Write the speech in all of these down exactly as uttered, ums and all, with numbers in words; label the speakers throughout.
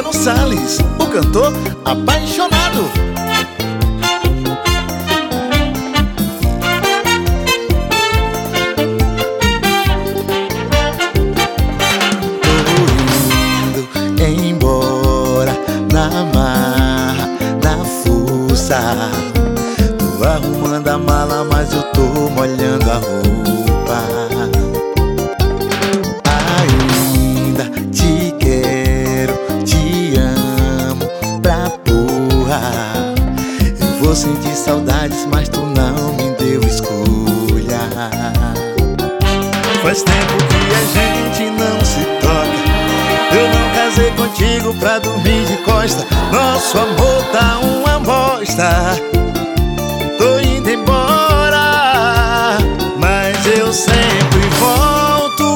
Speaker 1: Silvano Salles, o cantor apaixonado. Tô indo embora na marra, na força. Tô arrumando a mala, mas eu tô molhando a roupa. Ainda te quero, te amo pra porra. Eu vou sentir saudades, mas tu não me deu escolha. Faz tempo que a gente não se toca. Eu não casei contigo pra dormir de costa. Nosso amor tá uma bosta. Tô indo embora, mas eu sempre volto.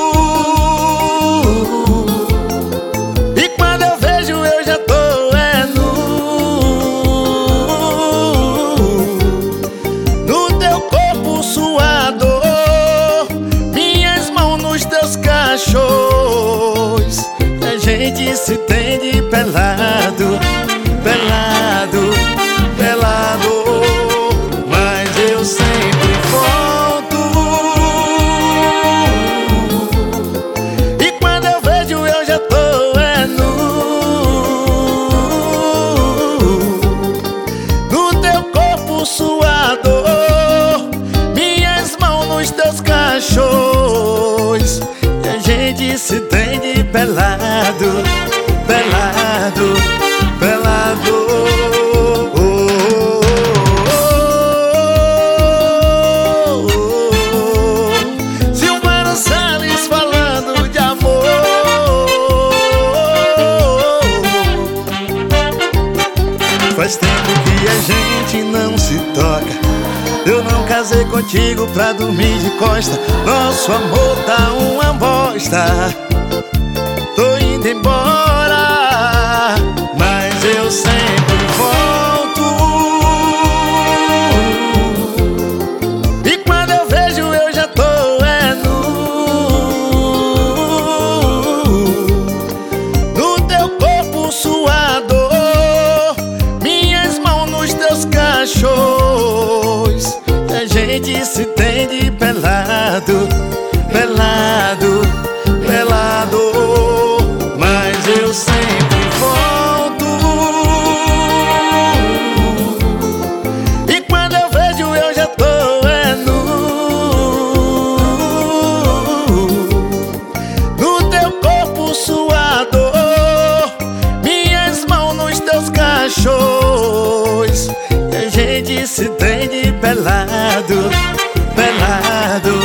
Speaker 1: E quando eu vejo eu já tô é nu, no teu corpo suado, minhas mãos nos teus cachos. A gente se tem de pelado, pelado, pelado. Suador, minhas mãos nos teus cachos. E a gente se tem de pelado, pelado, pelado. Oh, oh, oh, oh, oh. Silvano Salles falando de amor. Faz tempo que a gente não se toca. Eu não casei contigo pra dormir de costa. Nosso amor tá uma bosta. Tô indo embora, mas eu sempre volto. E quando eu vejo eu já tô é nu, no teu corpo suado, minhas mãos nos teus cachos. A gente se tem de pelado, pelado, pelado. Mas eu sempre volto. E quando eu vejo eu já tô é nu, no teu corpo suado, minhas mãos nos teus cachos. E a gente se tem de pelado, pelado.